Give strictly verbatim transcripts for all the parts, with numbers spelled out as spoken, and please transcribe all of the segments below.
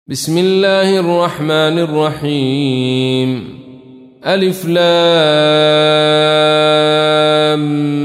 بسم الله الرحمن الرحيم. ألف لام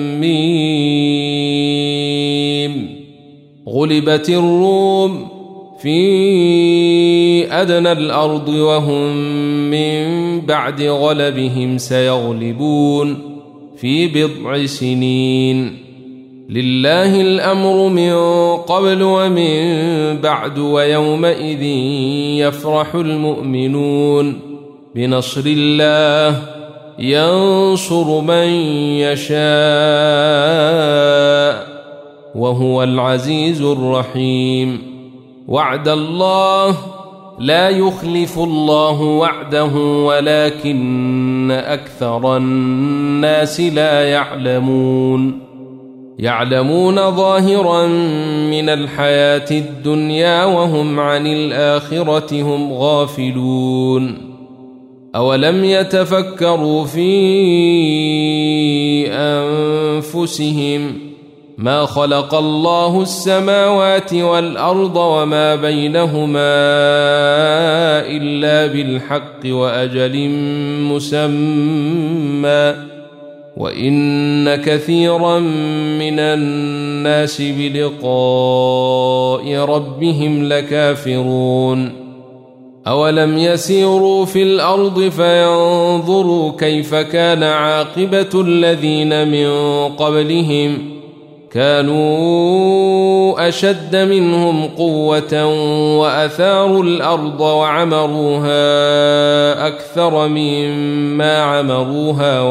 ميم. غلبت الروم في أدنى الأرض وهم من بعد غلبهم سيغلبون في بضع سنين. لله الأمر من قبل ومن بعد ويومئذ يفرح المؤمنون بنصر الله ينصر من يشاء وهو العزيز الرحيم. وعد الله لا يخلف الله وعده ولكن أكثر الناس لا يعلمون. يعلمون ظاهرا من الحياة الدنيا وهم عن الآخرة هم غافلون. أولم يتفكروا في أنفسهم ما خلق الله السماوات والأرض وما بينهما إلا بالحق وأجل مسمى وإن كثيرا من الناس بلقاء ربهم لكافرون. أولم يسيروا في الأرض فينظروا كيف كان عاقبة الذين من قبلهم كانوا أشد منهم قوة وأثاروا الأرض وعمروها أكثر مما عمروها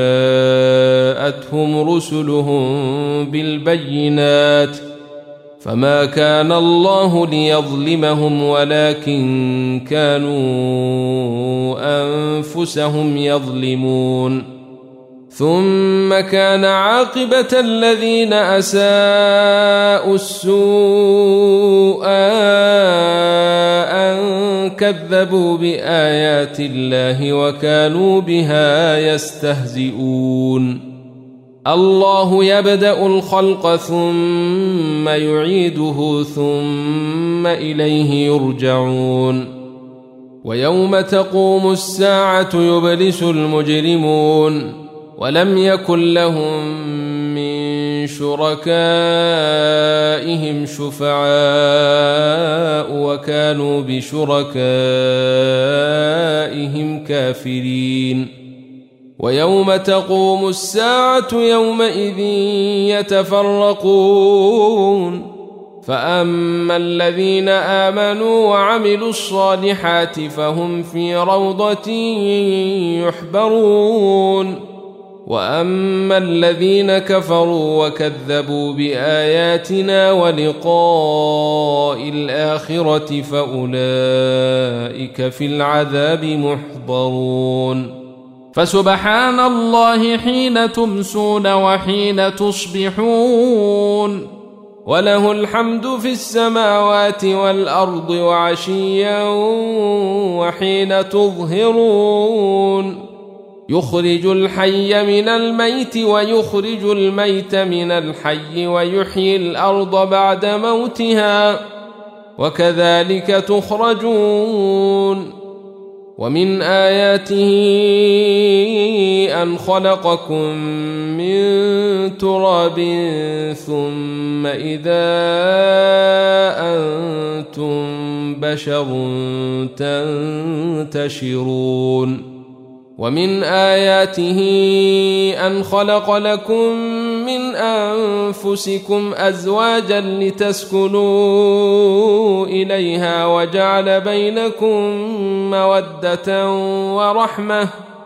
وجاءتهم رسلهم بالبينات فما كان الله ليظلمهم ولكن كانوا أنفسهم يظلمون. ثم كان عاقبة الذين أساءوا السوء أن كذبوا بآيات الله وكانوا بها يستهزئون. الله يبدأ الخلق ثم يعيده ثم إليه يرجعون. ويوم تقوم الساعة يبلس المجرمون ولم يكن لهم من شركائهم شفعاء وكانوا بشركائهم كافرين. ويوم تقوم الساعة يومئذ يتفرقون فأما الذين آمنوا وعملوا الصالحات فهم في روضة يحبرون وأما الذين كفروا وكذبوا بآياتنا ولقاء الآخرة فأولئك في العذاب محضرون. فسبحان الله حين تمسون وحين تصبحون وله الحمد في السماوات والأرض وعشيا وحين تظهرون. يخرج الحي من الميت ويخرج الميت من الحي ويحيي الأرض بعد موتها وكذلك تخرجون. ومن آياته أن خلقكم من تراب ثم إذا أنتم بشر تنتشرون. ومن آياته أن خلق لكم من أنفسكم أزواجا لتسكنوا إليها وجعل بينكم مودة ورحمة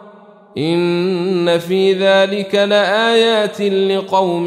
إن في ذلك لآيات لقوم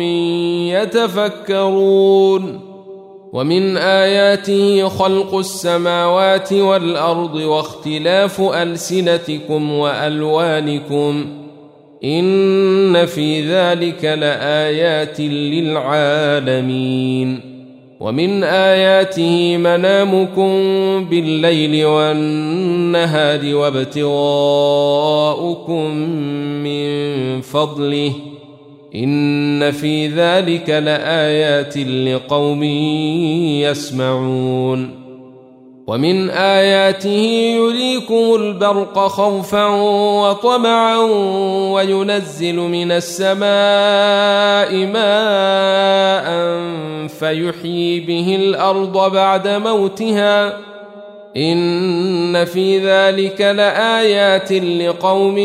يتفكرون. ومن آياته خلق السماوات والأرض واختلاف ألسنتكم وألوانكم إن في ذلك لآيات للعالمين. ومن آياته منامكم بالليل والنهار وابتغاؤكم من فضله إن في ذلك لآيات لقوم يسمعون. ومن آياته يريكم البرق خوفا وطمعا وينزل من السماء ماء فيحيي به الأرض بعد موتها إن في ذلك لآيات لقوم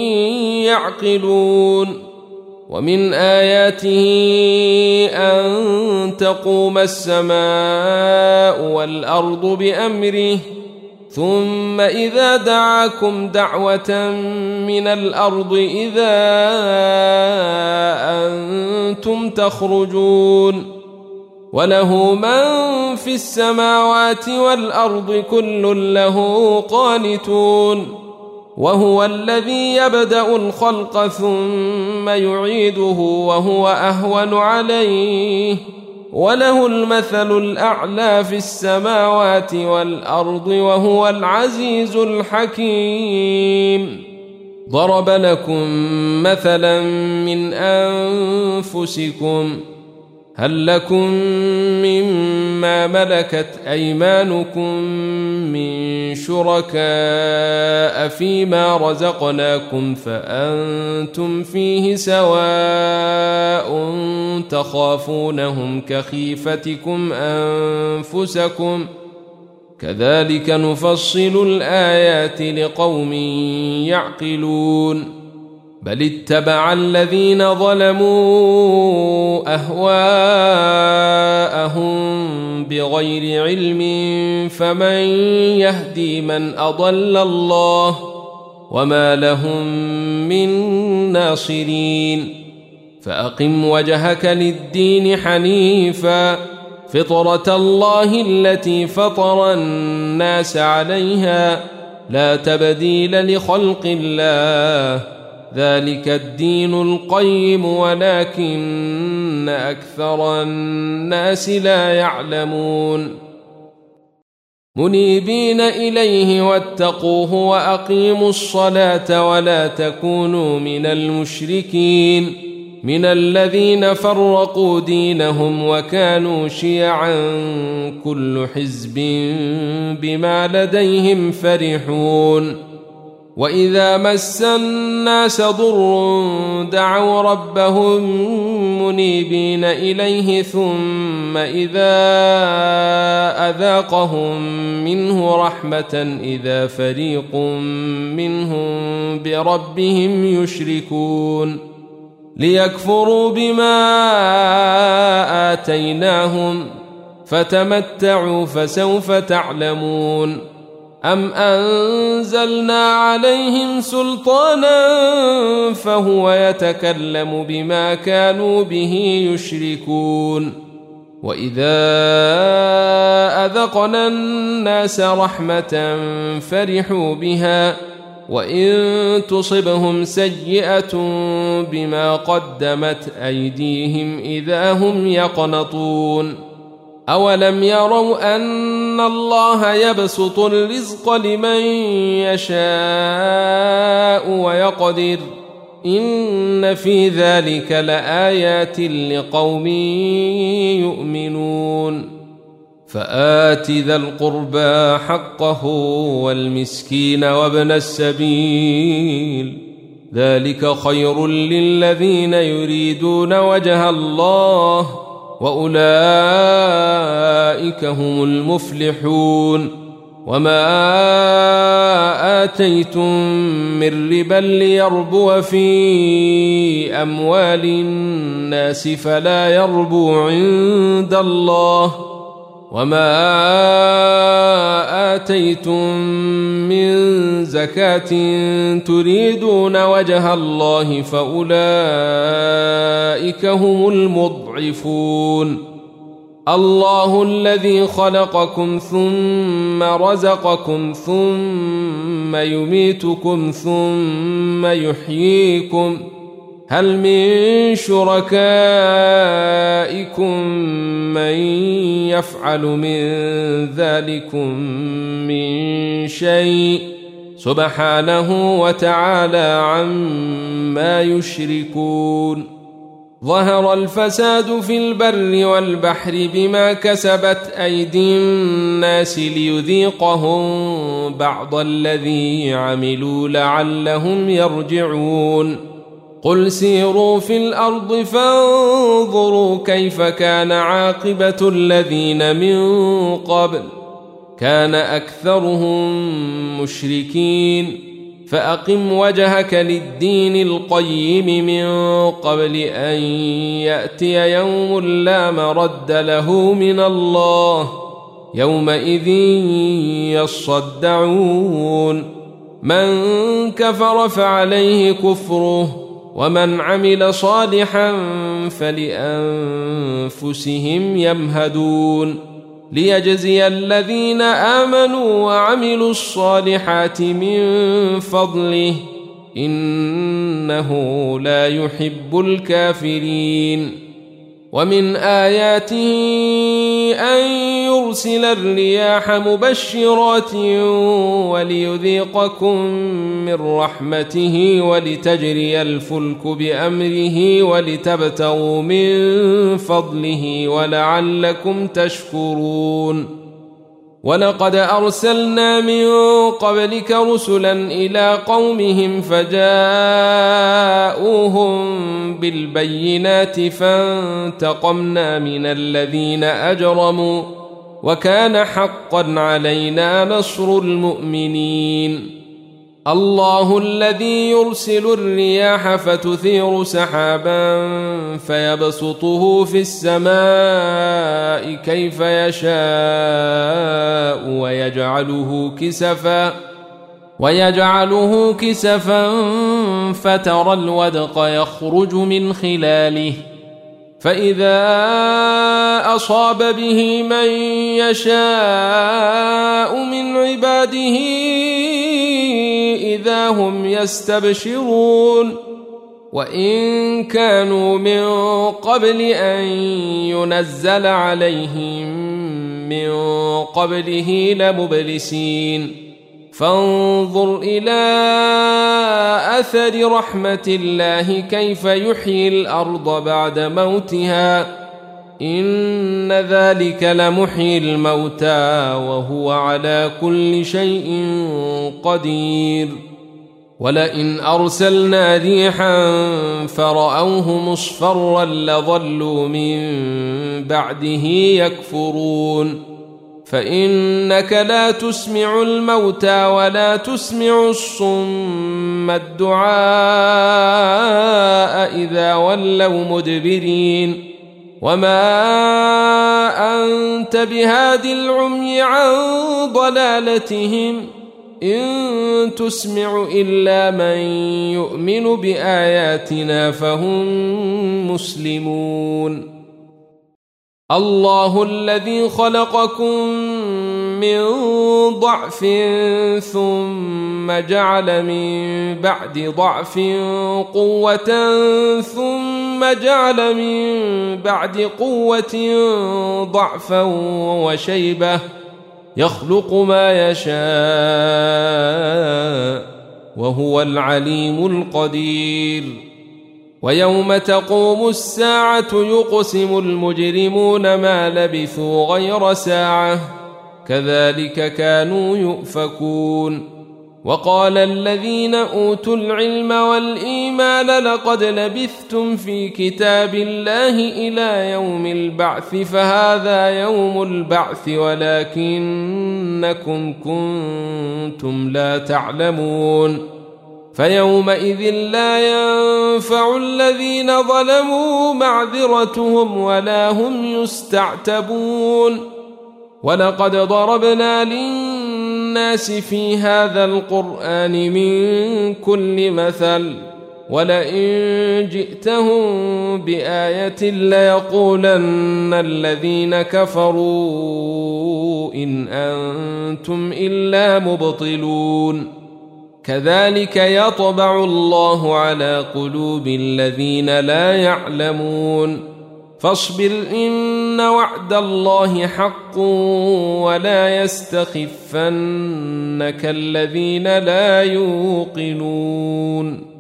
يعقلون ومن آياته أن تقوم السماء والأرض بأمره ثم إذا دعاكم دعوة من الأرض إذا أنتم تخرجون وله من في السماوات والأرض كل له قانتون وهو الذي يبدأ الخلق ثم يعيده وهو أهون عليه وله المثل الأعلى في السماوات والأرض وهو العزيز الحكيم ضرب لكم مثلا من أنفسكم هل لكم مما ملكت أيمانكم من شركاء فيما رزقناكم فأنتم فيه سواء تخافونهم كخيفتكم أنفسكم كذلك نفصل الآيات لقوم يعقلون بل اتبع الذين ظلموا أهواءهم بغير علم فمن يهدي من أضل الله وما لهم من ناصرين فأقم وجهك للدين حنيفا فطرة الله التي فطر الناس عليها لا تبديل لخلق الله ذلك الدين القيم ولكن أكثر الناس لا يعلمون منيبين إليه واتقوه وأقيموا الصلاة ولا تكونوا من المشركين من الذين فرقوا دينهم وكانوا شيعا كل حزب بما لديهم فرحون وإذا مس الناس ضر دعوا ربهم منيبين إليه ثم إذا أذاقهم منه رحمة إذا فريق منهم بربهم يشركون ليكفروا بما آتيناهم فتمتعوا فسوف تعلمون أم أنزلنا عليهم سلطانا فهو يتكلم بما كانوا به يشركون وإذا أذقنا الناس رحمة فرحوا بها وإن تصبهم سيئة بما قدمت أيديهم إذا هم يقنطون أولم يروا أن الله يبسط الرزق لمن يشاء ويقدر إن في ذلك لآيات لقوم يؤمنون فآت ذا القربى حقه والمسكين وابن السبيل ذلك خير للذين يريدون وجه الله وأولئك هم المفلحون وما آتيتم من ربا ليربو في أموال الناس فلا يربو عند الله وما آتيتم من زكاة تريدون وجه الله فأولئك هم المضعفون الله الذي خلقكم ثم رزقكم ثم يميتكم ثم يحييكم هل من شركائكم من يفعل من ذلكم من شيء سبحانه وتعالى عما يشركون ظهر الفساد في البر والبحر بما كسبت أيدي الناس ليذيقهم بعض الذي عملوا لعلهم يرجعون قل سيروا في الأرض فانظروا كيف كان عاقبة الذين من قبل كان أكثرهم مشركين فأقم وجهك للدين القيم من قبل أن يأتي يوم لا مرد له من الله يومئذ يصدعون من كفر فعليه كفره ومن عمل صالحا فلأنفسهم يمهدون ليجزي الذين آمنوا وعملوا الصالحات من فضله إنه لا يحب الكافرين ومن آياته أن يرسل الرياح مبشرات وليذيقكم من رحمته ولتجري الفلك بأمره ولتبتغوا من فضله ولعلكم تشكرون ولقد أرسلنا من قبلك رسلا إلى قومهم فجاءوهم بالبينات فانتقمنا من الذين أجرموا وكان حقا علينا نصر المؤمنين الله الذي يرسل الرياح فتثير سحابا فيبسطه في السماء كيف يشاء ويجعله كسفا ويجعله كسفا فترى الودق يخرج من خلاله فإذا أصاب به من يشاء من عباده إذا هم يستبشرون وإن كانوا من قبل أن ينزل عليهم من قبله لمبلسين فانظر إلى أثر رحمة الله كيف يحيي الأرض بعد موتها إن ذلك لمحيي الموتى وهو على كل شيء قدير ولئن أرسلنا ريحا فرأوه مصفرا لظلوا من بعده يكفرون فإنك لا تسمع الموتى ولا تسمع الصم الدعاء إذا ولوا مدبرين وما أنت بهاد العمي عن ضلالتهم إن تسمع إلا من يؤمن بآياتنا فهم مسلمون الله الذي خلقكم من ضعف ثم جعل من بعد ضعف قوة ثم جعل من بعد قوة ضعفا وشيبة يخلق ما يشاء وهو العليم القدير ويوم تقوم الساعة يقسم المجرمون ما لبثوا غير ساعة كذلك كانوا يؤفكون وقال الذين أوتوا العلم والإيمان لقد لبثتم في كتاب الله إلى يوم البعث فهذا يوم البعث ولكنكم كنتم لا تعلمون فيومئذ لا ينفع الذين ظلموا معذرتهم ولا هم يستعتبون ولقد ضربنا للناس في هذا القرآن من كل مثل ولئن جئتهم بآية ليقولن الذين كفروا إن أنتم إلا مبطلون كذلك يطبع الله على قلوب الذين لا يعلمون فاصبر إن وعد الله حق ولا يستخفنك الذين لا يوقنون